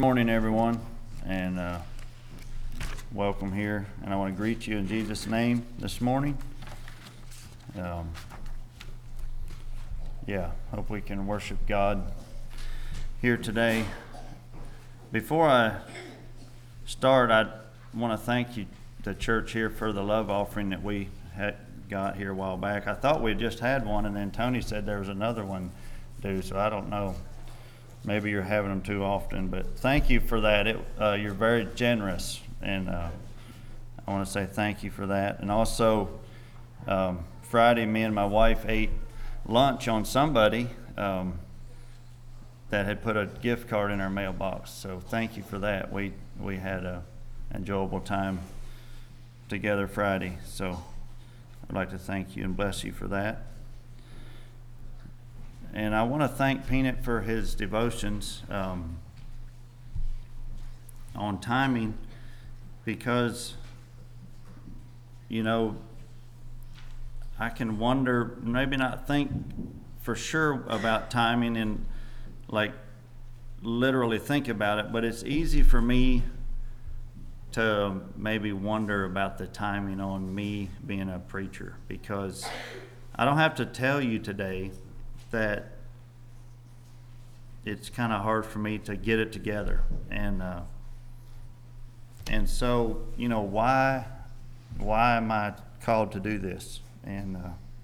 Good morning, everyone, and welcome here. And I want to greet you in Jesus' name this morning. Hope we can worship God here today. Before I start, I want to thank you, the church here, for the love offering that we got here a while back. I thought we just had one, and then Tony said there was another one due, so I don't know. Maybe you're having them too often, but thank you for that. You're very generous, and I want to say thank you for that. And also, Friday, me and my wife ate lunch on somebody that had put a gift card in our mailbox. So thank you for that. We had an enjoyable time together Friday. So I'd like to thank you and bless you for that. And I want to thank Peanut for his devotions on timing, because, I can wonder, maybe not think for sure about timing and like literally think about it, but it's easy for me to maybe wonder about the timing on me being a preacher, because I don't have to tell you today that it's kind of hard for me to get it together, and so why am I called to do this? And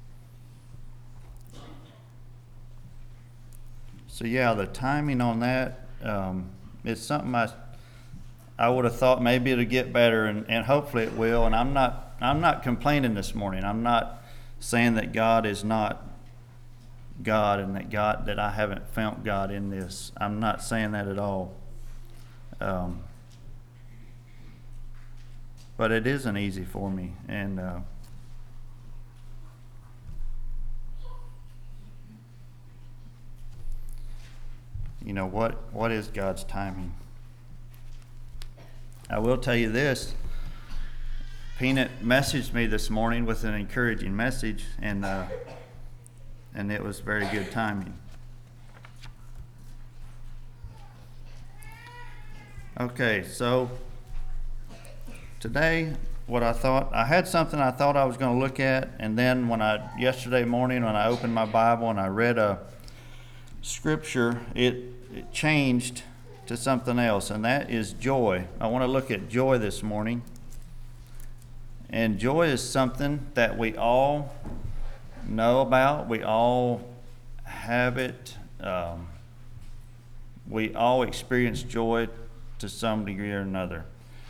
the timing on that, it's something I would have thought maybe it'll get better, and hopefully it will. And I'm not complaining this morning. I'm not saying that God is not God and that I haven't felt God in this. I'm not saying that at all. But it isn't easy for me, and what is God's timing? I will tell you this. Peanut messaged me this morning with an encouraging message, and it was very good timing. Okay, so today, I had something I thought I was going to look at, and then yesterday morning when I opened my Bible and I read a scripture, it changed to something else, and that is joy. I want to look at joy this morning. And joy is something that we all know about. We all have it. We all experience joy to some degree or another.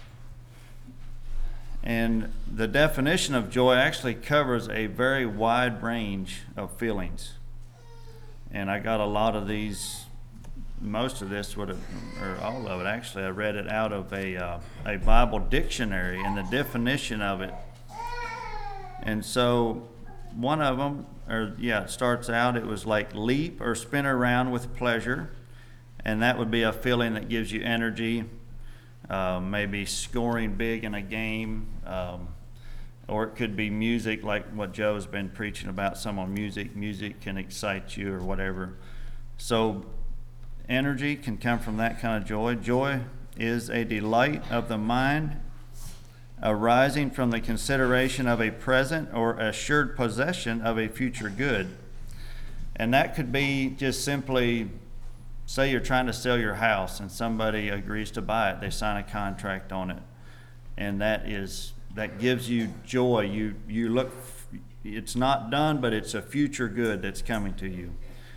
And the definition of joy actually covers a very wide range of feelings. And I got a lot of these, most of this or all of it actually, I read it out of a Bible dictionary and the definition of it. And so one of them, it starts out, it was like leap or spin around with pleasure. And that would be a feeling that gives you energy, maybe scoring big in a game, or it could be music, like what Joe's been preaching about, some on music. Music can excite you or whatever. So energy can come from that kind of joy. Joy is a delight of the mind arising from the consideration of a present or assured possession of a future good. And that could be just simply, say you're trying to sell your house and somebody agrees to buy it. They sign a contract on it, and that gives you joy. You look, it's not done, but it's a future good that's coming to you,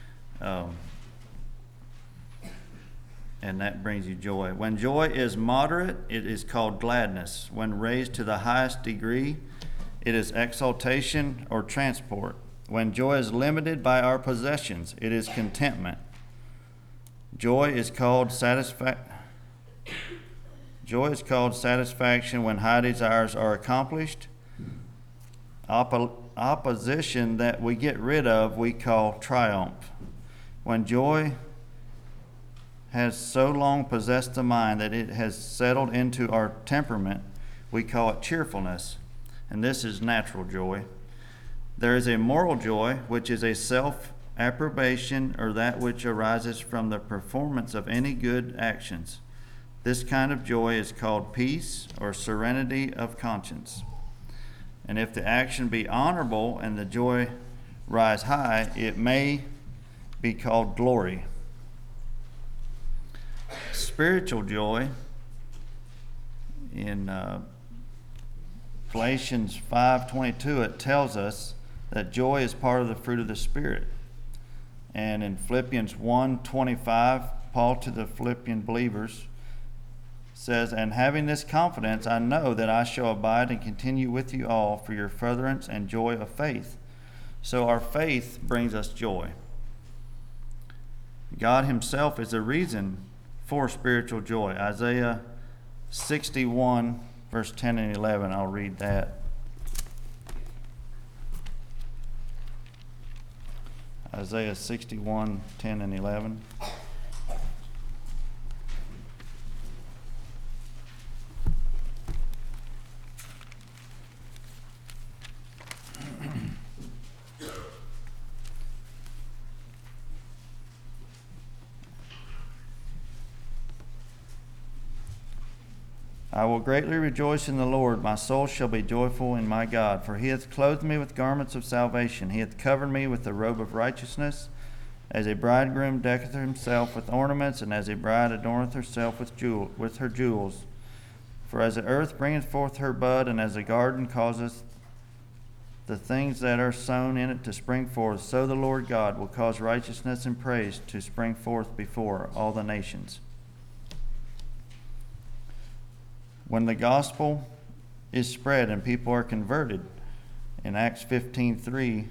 and that brings you joy. When joy is moderate, it is called gladness. When raised to the highest degree, it is exaltation or transport. When joy is limited by our possessions, it is contentment. Joy is called satisfaction when high desires are accomplished. Opposition that we get rid of, we call triumph. When joy has so long possessed the mind that it has settled into our temperament, we call it cheerfulness. And this is natural joy. There is a moral joy, which is a self-approbation or that which arises from the performance of any good actions. This kind of joy is called peace or serenity of conscience. And if the action be honorable and the joy rise high, it may be called glory. Spiritual joy, in Galatians 5:22, it tells us that joy is part of the fruit of the Spirit. And in Philippians 1:25, Paul to the Philippian believers says, "And having this confidence, I know that I shall abide and continue with you all for your furtherance and joy of faith." So our faith brings us joy. God himself is the reason for spiritual joy. Isaiah 61, verse 10 and 11, I'll read that. Isaiah 61, 10 and 11. I will greatly rejoice in the Lord. My soul shall be joyful in my God. For he hath clothed me with garments of salvation. He hath covered me with the robe of righteousness. As a bridegroom decketh himself with ornaments, and as a bride adorneth herself with her jewels. For as the earth bringeth forth her bud, and as a garden causeth the things that are sown in it to spring forth, so the Lord God will cause righteousness and praise to spring forth before all the nations. When the gospel is spread and people are converted, in Acts 15:3,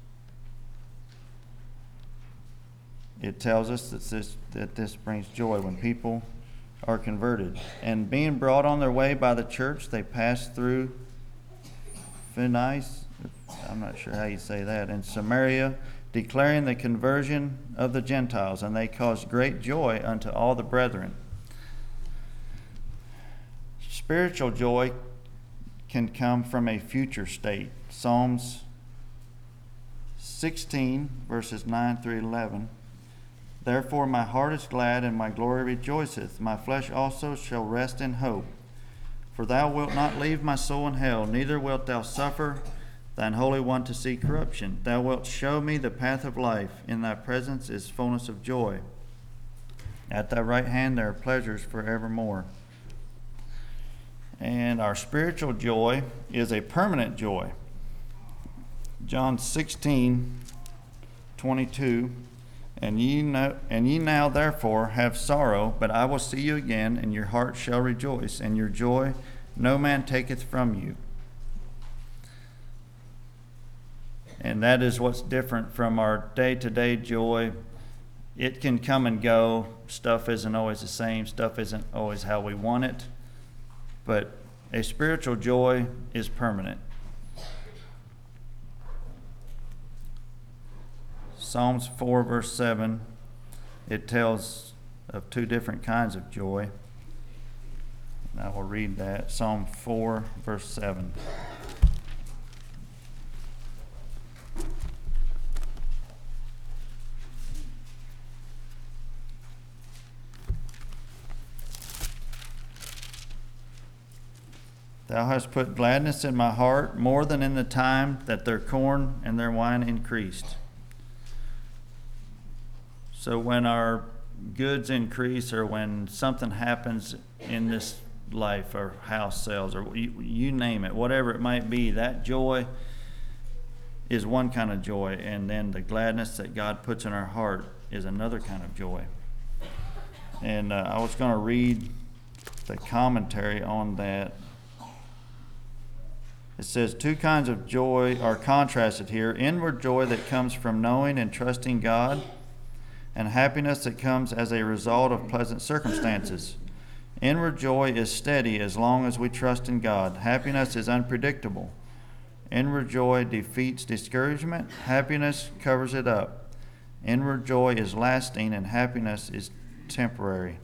it tells us that this brings joy when people are converted. And being brought on their way by the church, they passed through Phoenice, I'm not sure how you say that, in Samaria, declaring the conversion of the Gentiles, and they caused great joy unto all the brethren. Spiritual joy can come from a future state. Psalms 16, verses 9 through 11. Therefore my heart is glad, and my glory rejoiceth. My flesh also shall rest in hope. For thou wilt not leave my soul in hell, neither wilt thou suffer thine Holy One to see corruption. Thou wilt show me the path of life. In thy presence is fullness of joy. At thy right hand there are pleasures forevermore. And our spiritual joy is a permanent joy. John 16:22, and ye now therefore have sorrow, but I will see you again, and your heart shall rejoice, and your joy no man taketh from you. And that is what's different from our day-to-day joy. It can come and go. Stuff isn't always the same. Stuff isn't always how we want it. But a spiritual joy is permanent. Psalms 4, verse 7, it tells of two different kinds of joy. And I will read that. Psalm 4, verse 7. Thou hast put gladness in my heart more than in the time that their corn and their wine increased. So when our goods increase, or when something happens in this life, or house sells, or you name it, whatever it might be, that joy is one kind of joy. And then the gladness that God puts in our heart is another kind of joy. And I was going to read the commentary on that. It says, two kinds of joy are contrasted here. Inward joy that comes from knowing and trusting God, and happiness that comes as a result of pleasant circumstances. Inward joy is steady as long as we trust in God. Happiness is unpredictable. Inward joy defeats discouragement. Happiness covers it up. Inward joy is lasting, and happiness is temporary.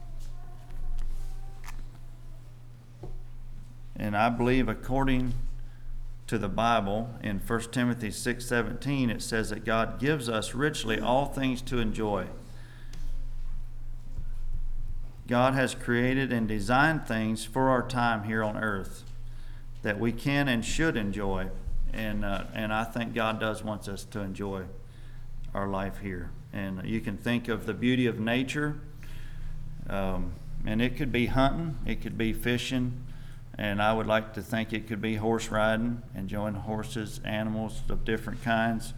And I believe, according to the Bible, in 1 Timothy 6:17, it says that God gives us richly all things to enjoy. God has created and designed things for our time here on earth that we can and should enjoy. And I think God does want us to enjoy our life here. And you can think of the beauty of nature, and it could be hunting, it could be fishing, and I would like to think it could be horse riding, enjoying horses, animals of different kinds.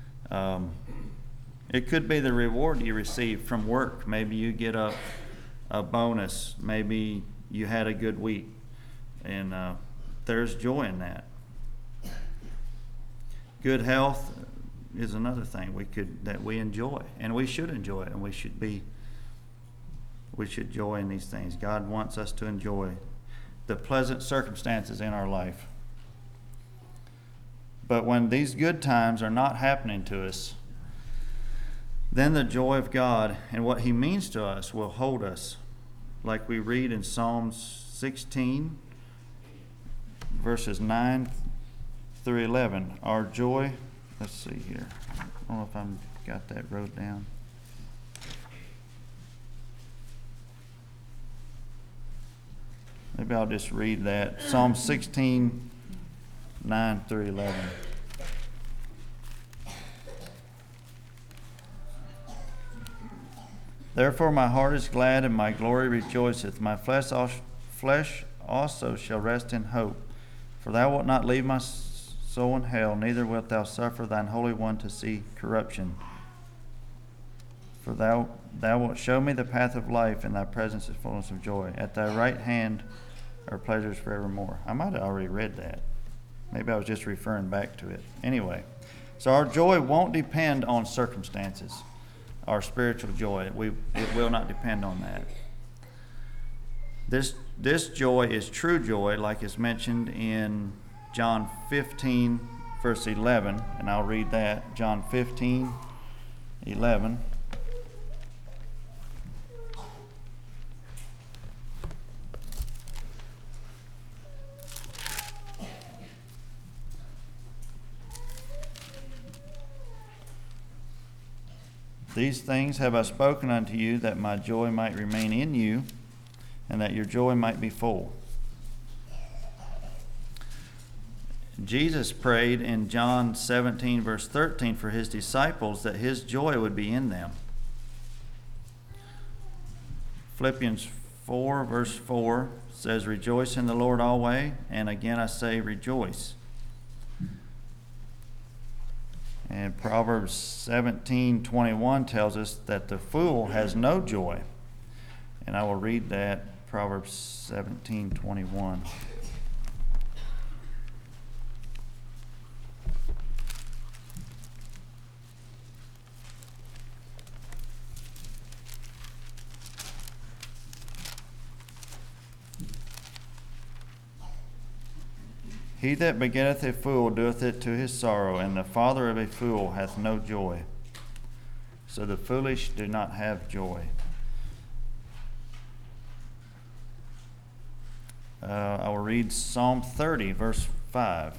It could be the reward you receive from work. Maybe you get a bonus. Maybe you had a good week, and there's joy in that. Good health is another thing that we enjoy, and we should enjoy it, and we should joy in these things. God wants us to enjoy the pleasant circumstances in our life. But when these good times are not happening to us, then the joy of God and what He means to us will hold us. Like we read in Psalms 16, verses 9 through 11. Our joy, let's see here. I don't know if I've got that wrote down. Maybe I'll just read that. Psalm 16, 9 through 11. Therefore my heart is glad and my glory rejoiceth. My flesh also shall rest in hope. For thou wilt not leave my soul in hell, neither wilt thou suffer thine Holy One to see corruption. For thou wilt show me the path of life, in thy presence is fullness of joy. At thy right hand are pleasures forevermore. I might have already read that. Maybe I was just referring back to it. Anyway, so our joy won't depend on circumstances. Our spiritual joy, it will not depend on that. This joy is true joy, like is mentioned in John 15, verse 11, and I'll read that. John 15, 11. These things have I spoken unto you, that my joy might remain in you, and that your joy might be full. Jesus prayed in John 17, verse 13, for his disciples that his joy would be in them. Philippians 4, verse 4 says, rejoice in the Lord always, and again I say rejoice. And Proverbs 17:21 tells us that the fool has no joy. And I will read that, Proverbs 17:21. He that begetteth a fool doeth it to his sorrow, and the father of a fool hath no joy. So the foolish do not have joy. I will read Psalm 30, verse 5.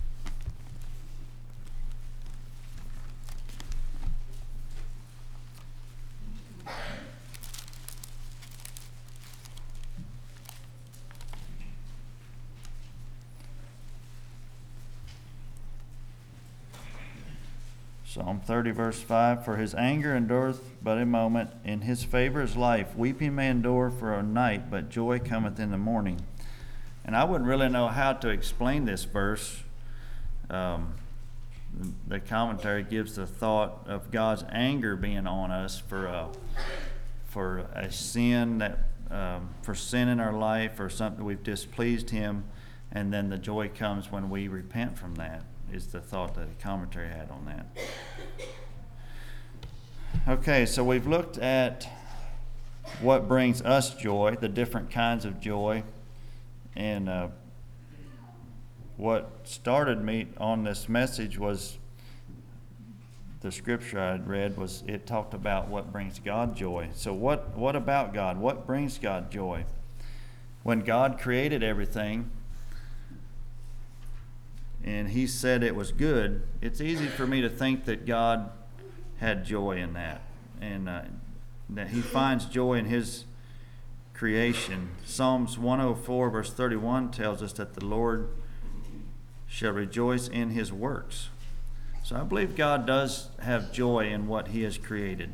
Psalm 30, verse 5, for his anger endureth but a moment, in his favor is life. Weeping may endure for a night, but joy cometh in the morning. And I wouldn't really know how to explain this verse. The commentary gives the thought of God's anger being on us for a sin that for sin in our life, or something we've displeased Him, and then the joy comes when we repent from that. Is the thought that the commentary had on that. Okay, so we've looked at what brings us joy, the different kinds of joy, and what started me on this message was the scripture I had read. Was it talked about what brings God joy. So what about God? What brings God joy? When God created everything, and He said it was good, it's easy for me to think that God had joy in that, and that He finds joy in His creation. Psalms 104 verse 31 tells us that the Lord shall rejoice in his works. So I believe God does have joy in what he has created.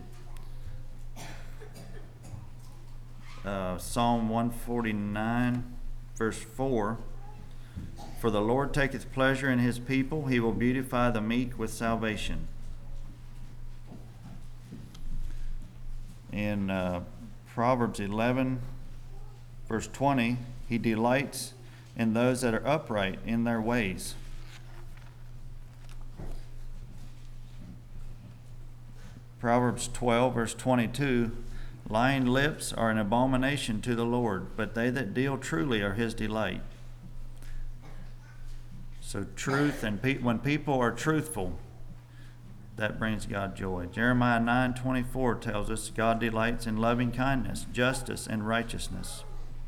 Psalm 149 verse 4, for the Lord taketh pleasure in his people, he will beautify the meek with salvation. In Proverbs 11 verse 20, he delights in those that are upright in their ways. Proverbs 12 verse 22, lying lips are an abomination to the Lord, but they that deal truly are his delight. So truth, and when people are truthful, that brings God joy. Jeremiah 9:24 tells us God delights in loving kindness, justice, and righteousness.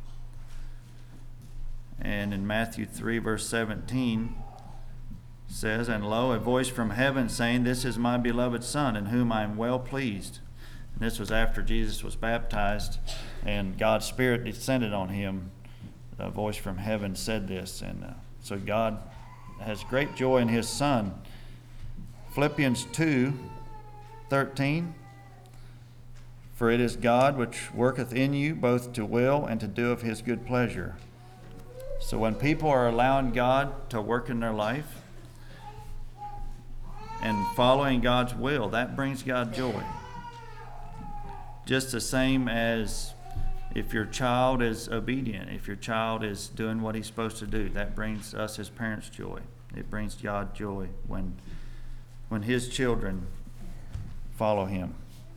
And in Matthew 3 verse 17 says, and lo, a voice from heaven saying, this is my beloved Son, in whom I am well pleased. And this was after Jesus was baptized and God's Spirit descended on him. A voice from heaven said this. And so God has great joy in his Son. Philippians 2:13, for it is God which worketh in you both to will and to do of his good pleasure. So when people are allowing God to work in their life and following God's will, that brings God joy. Just the same as if your child is obedient, if your child is doing what he's supposed to do, that brings us as parents joy. It brings God joy when his children follow him.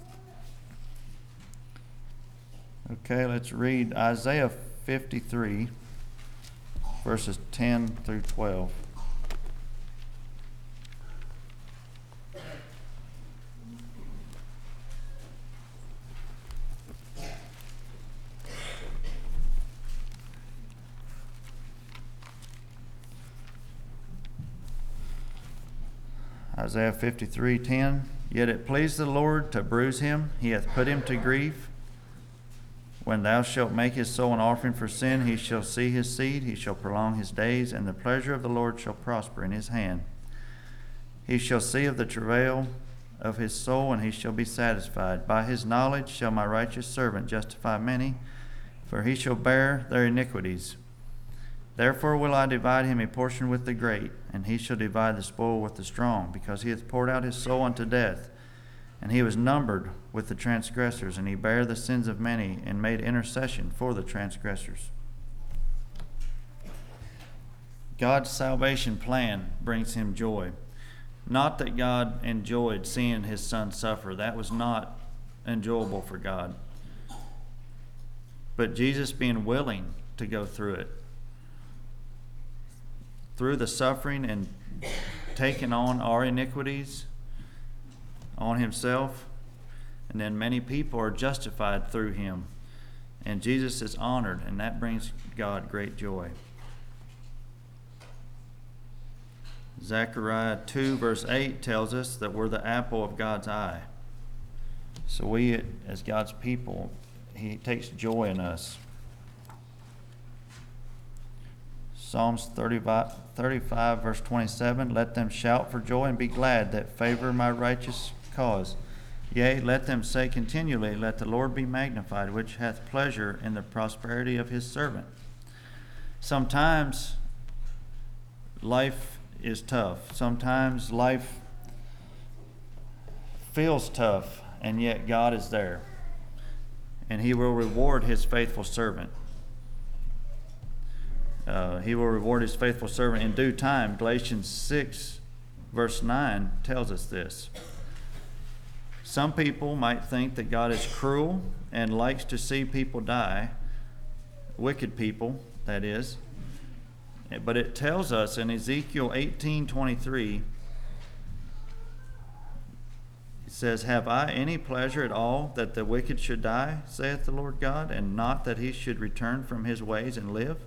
Okay, let's read Isaiah 53, verses 10 through 12. Isaiah 53:10, yet it pleased the Lord to bruise him, he hath put him to grief. When thou shalt make his soul an offering for sin, he shall see his seed, he shall prolong his days, and the pleasure of the Lord shall prosper in his hand. He shall see of the travail of his soul, and he shall be satisfied. By his knowledge shall my righteous servant justify many, for he shall bear their iniquities. Therefore will I divide him a portion with the great, and he shall divide the spoil with the strong, because he hath poured out his soul unto death, and he was numbered with the transgressors, and he bare the sins of many, and made intercession for the transgressors. God's salvation plan brings him joy. Not that God enjoyed seeing his Son suffer. That was not enjoyable for God. But Jesus being willing to go through it, through the suffering and taking on our iniquities on himself, and then many people are justified through him, and Jesus is honored, and that brings God great joy. Zechariah 2 verse 8 tells us that we're the apple of God's eye. So we, as God's people, he takes joy in us. Psalms 35 verse 27, let them shout for joy and be glad that favor my righteous cause. Yea, let them say continually, let the Lord be magnified, which hath pleasure in the prosperity of his servant. Sometimes life is tough. Sometimes life feels tough, and yet God is there, and he will reward his faithful servant. He will reward his faithful servant in due time. Galatians 6 verse 9 tells us this. Some people might think that God is cruel and likes to see people die, wicked people, that is. But it tells us in Ezekiel 18:23, it says, have I any pleasure at all that the wicked should die, saith the Lord God, and not that he should return from his ways and live?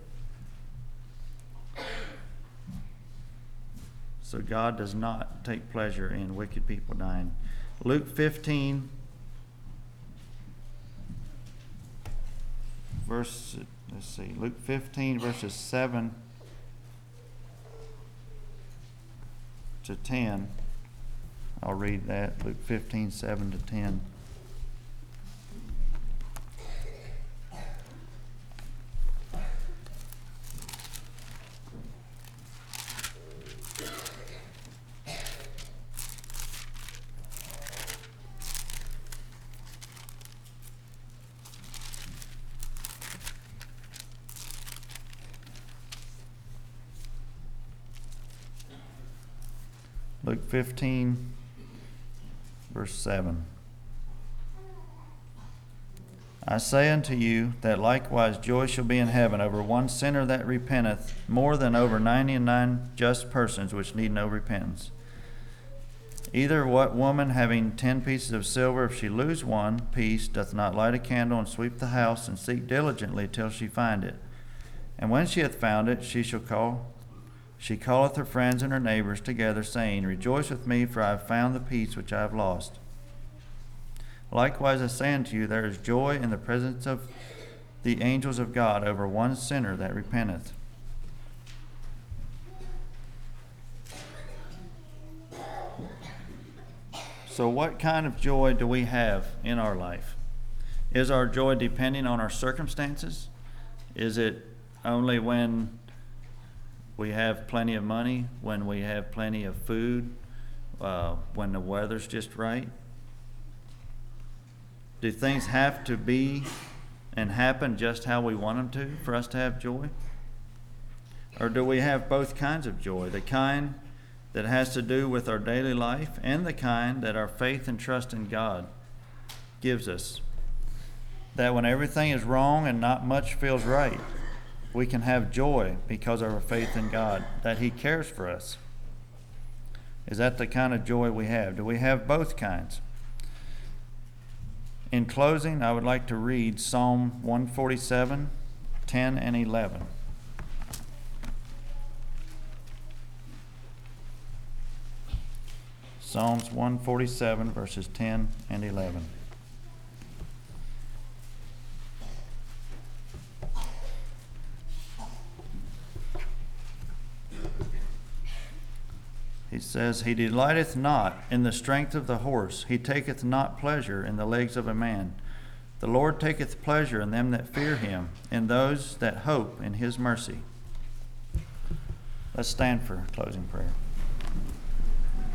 So God does not take pleasure in wicked people dying. Luke 15 Luke 15, verses 7 to 10. I'll read that, Luke 15, 7 to 10. Luke 15, verse 7. I say unto you that likewise joy shall be in heaven over one sinner that repenteth, more than over 99 just persons which need no repentance. Either what woman having 10 pieces of silver, if she lose one piece, doth not light a candle and sweep the house and seek diligently till she find it? And when she hath found it, she calleth her friends and her neighbors together, saying, Rejoice with me, for I have found the piece which I have lost. Likewise I say unto you, there is joy in the presence of the angels of God over one sinner that repenteth. So what kind of joy do we have in our life? Is our joy depending on our circumstances? Is it only when we have plenty of money, when we have plenty of food, when the weather's just right? Do things have to be and happen just how we want them to for us to have joy? Or do we have both kinds of joy? The kind that has to do with our daily life and the kind that our faith and trust in God gives us. That when everything is wrong and not much feels right, we can have joy because of our faith in God, that He cares for us. Is that the kind of joy we have? Do we have both kinds? In closing, I would like to read Psalm 147, 10 and 11. Psalms 147, verses 10 and 11. He says, He delighteth not in the strength of the horse. He taketh not pleasure in the legs of a man. The Lord taketh pleasure in them that fear Him, in those that hope in His mercy. Let's stand for closing prayer.